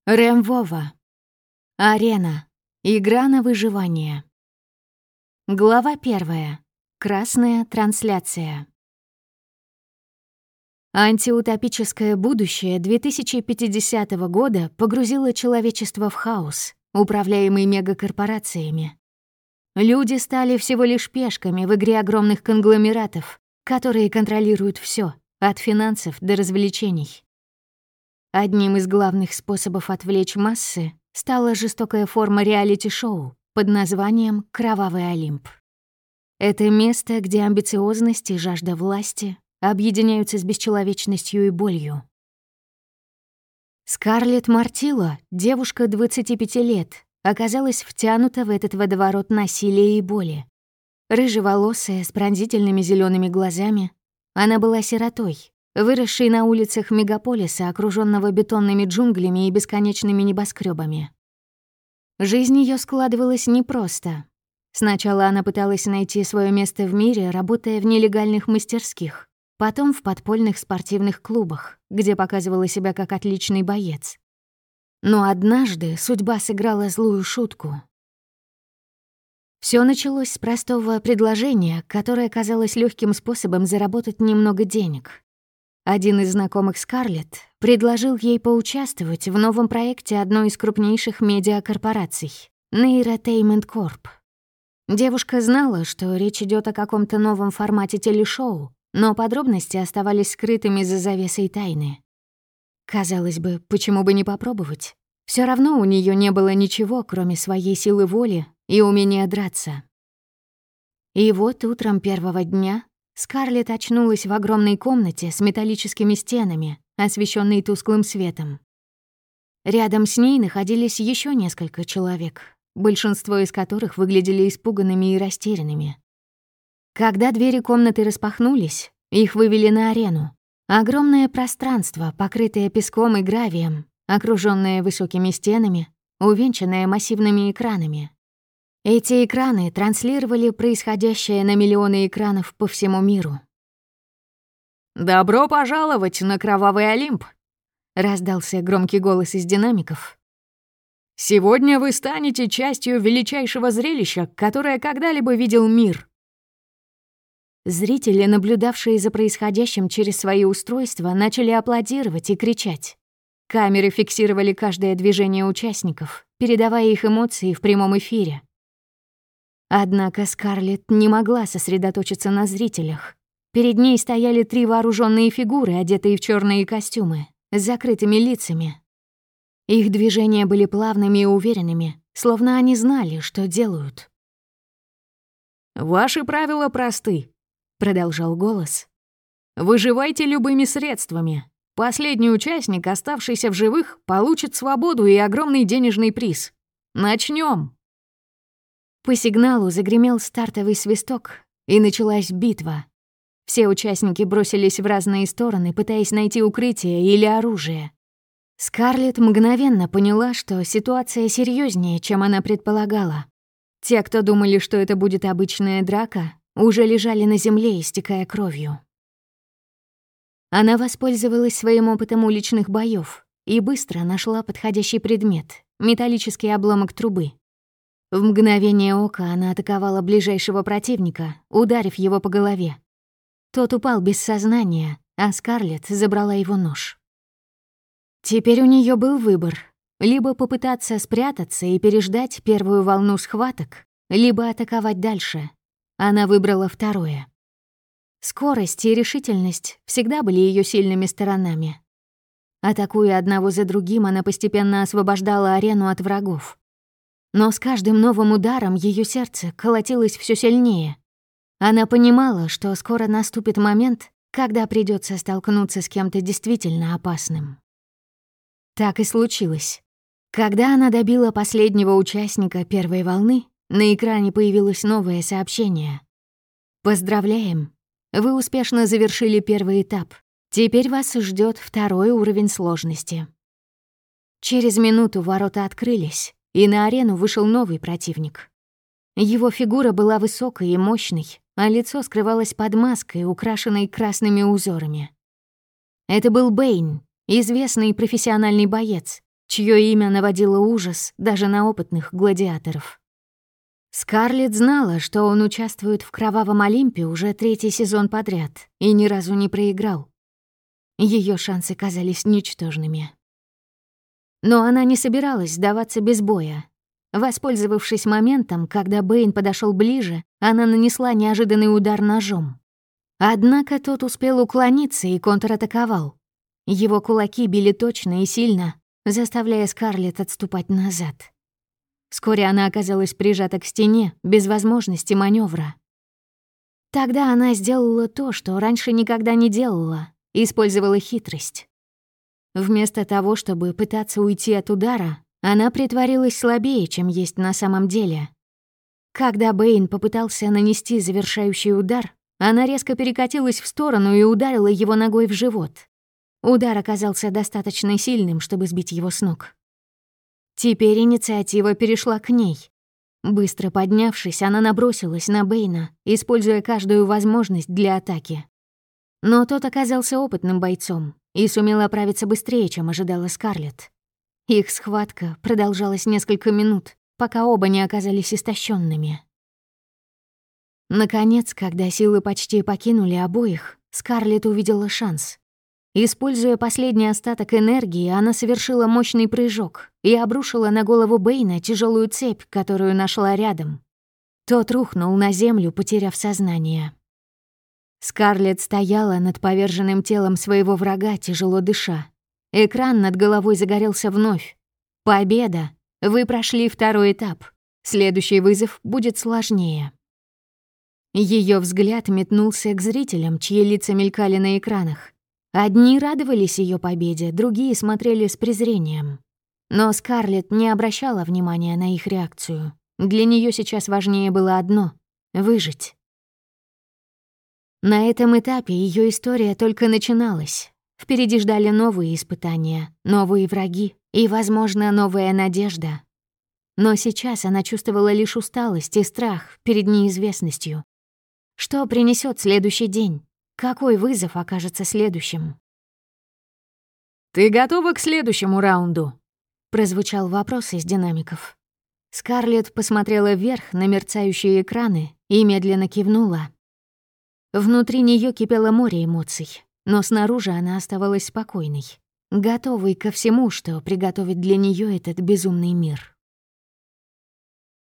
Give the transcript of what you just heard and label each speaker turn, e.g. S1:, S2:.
S1: Рэм Вова. Арена. Игра на выживание. Глава 1. Красная трансляция. Антиутопическое будущее 2050 года погрузило человечество в хаос, управляемый мегакорпорациями. Люди стали всего лишь пешками в игре огромных конгломератов, которые контролируют все, от финансов до развлечений. Одним из главных способов отвлечь массы стала жестокая форма реалити-шоу под названием «Кровавый Олимп». Это место, где амбициозность и жажда власти объединяются с бесчеловечностью и болью. Скарлетт Мартилло, девушка 25 лет, оказалась втянута в этот водоворот насилия и боли. Рыжеволосая, с пронзительными зелеными глазами, она была сиротой, выросшей на улицах мегаполиса, окружённого бетонными джунглями и бесконечными небоскрёбами. Жизнь её складывалась непросто. Сначала она пыталась найти своё место в мире, работая в нелегальных мастерских, потом в подпольных спортивных клубах, где показывала себя как отличный боец. Но однажды судьба сыграла злую шутку. Всё началось с простого предложения, которое казалось лёгким способом заработать немного денег. Один из знакомых Скарлетт предложил ей поучаствовать в новом проекте одной из крупнейших медиакорпораций — Neurotainment Corp. Девушка знала, что речь идёт о каком-то новом формате телешоу, но подробности оставались скрытыми за завесой тайны. Казалось бы, почему бы не попробовать? Всё равно у неё не было ничего, кроме своей силы воли и умения драться. И вот утром первого дня Скарлетт очнулась в огромной комнате с металлическими стенами, освещенной тусклым светом. Рядом с ней находились еще несколько человек, большинство из которых выглядели испуганными и растерянными. Когда двери комнаты распахнулись, их вывели на арену. Огромное пространство, покрытое песком и гравием, окружённое высокими стенами, увенчанное массивными экранами. Эти экраны транслировали происходящее на миллионы экранов по всему миру.
S2: «Добро пожаловать на Кровавый Олимп!» — раздался громкий голос из динамиков. «Сегодня вы станете частью величайшего зрелища, которое когда-либо видел мир».
S1: Зрители, наблюдавшие за происходящим через свои устройства, начали аплодировать и кричать. Камеры фиксировали каждое движение участников, передавая их эмоции в прямом эфире. Однако Скарлетт не могла сосредоточиться на зрителях. Перед ней стояли 3 вооруженные фигуры, одетые в черные костюмы, с закрытыми лицами. Их движения были плавными и уверенными, словно они знали, что делают.
S2: «Ваши правила просты», — продолжал голос. «Выживайте любыми средствами. Последний участник, оставшийся в живых, получит свободу и огромный денежный приз. Начнем.
S1: По сигналу загремел стартовый свисток, и началась битва. Все участники бросились в разные стороны, пытаясь найти укрытие или оружие. Скарлетт мгновенно поняла, что ситуация серьезнее, чем она предполагала. Те, кто думали, что это будет обычная драка, уже лежали на земле, истекая кровью. Она воспользовалась своим опытом уличных боёв и быстро нашла подходящий предмет — металлический обломок трубы. В мгновение ока она атаковала ближайшего противника, ударив его по голове. Тот упал без сознания, а Скарлетт забрала его нож. Теперь у неё был выбор — либо попытаться спрятаться и переждать первую волну схваток, либо атаковать дальше. Она выбрала второе. Скорость и решительность всегда были её сильными сторонами. Атакуя одного за другим, она постепенно освобождала арену от врагов. Но с каждым новым ударом её сердце колотилось всё сильнее. Она понимала, что скоро наступит момент, когда придётся столкнуться с кем-то действительно опасным. Так и случилось. Когда она добила последнего участника первой волны, на экране появилось новое сообщение. «Поздравляем! Вы успешно завершили первый этап. Теперь вас ждёт второй уровень сложности». Через минуту ворота открылись, и на арену вышел новый противник. Его фигура была высокой и мощной, а лицо скрывалось под маской, украшенной красными узорами. Это был Бэйн, известный профессиональный боец, чье имя наводило ужас даже на опытных гладиаторов. Скарлетт знала, что он участвует в «Кровавом Олимпе» уже 3-й сезон подряд и ни разу не проиграл. Ее шансы казались ничтожными. Но она не собиралась сдаваться без боя. Воспользовавшись моментом, когда Бэйн подошел ближе, она нанесла неожиданный удар ножом. Однако тот успел уклониться и контратаковал. Его кулаки били точно и сильно, заставляя Скарлетт отступать назад. Вскоре она оказалась прижата к стене, без возможности маневра. Тогда она сделала то, что раньше никогда не делала, использовала хитрость. Вместо того, чтобы пытаться уйти от удара, она притворилась слабее, чем есть на самом деле. Когда Бэйн попытался нанести завершающий удар, она резко перекатилась в сторону и ударила его ногой в живот. Удар оказался достаточно сильным, чтобы сбить его с ног. Теперь инициатива перешла к ней. Быстро поднявшись, она набросилась на Бэйна, используя каждую возможность для атаки. Но тот оказался опытным бойцом и сумел оправиться быстрее, чем ожидала Скарлетт. Их схватка продолжалась несколько минут, пока оба не оказались истощенными. Наконец, когда силы почти покинули обоих, Скарлетт увидела шанс. Используя последний остаток энергии, она совершила мощный прыжок и обрушила на голову Бэйна тяжелую цепь, которую нашла рядом. Тот рухнул на землю, потеряв сознание. Скарлетт стояла над поверженным телом своего врага, тяжело дыша. Экран над головой загорелся вновь. Победа! Вы прошли 2-й этап. Следующий вызов будет сложнее. Ее взгляд метнулся к зрителям, чьи лица мелькали на экранах. Одни радовались ее победе, другие смотрели с презрением. Но Скарлетт не обращала внимания на их реакцию. Для нее сейчас важнее было одно — выжить. На этом этапе ее история только начиналась. Впереди ждали новые испытания, новые враги и, возможно, новая надежда. Но сейчас она чувствовала лишь усталость и страх перед неизвестностью. Что принесет следующий день? Какой вызов окажется следующим?
S2: «Ты готова к следующему раунду?»
S1: — прозвучал вопрос из динамиков. Скарлетт посмотрела вверх на мерцающие экраны и медленно кивнула. Внутри нее кипело море эмоций, но снаружи она оставалась спокойной, готовой ко всему, что приготовит для нее этот безумный мир.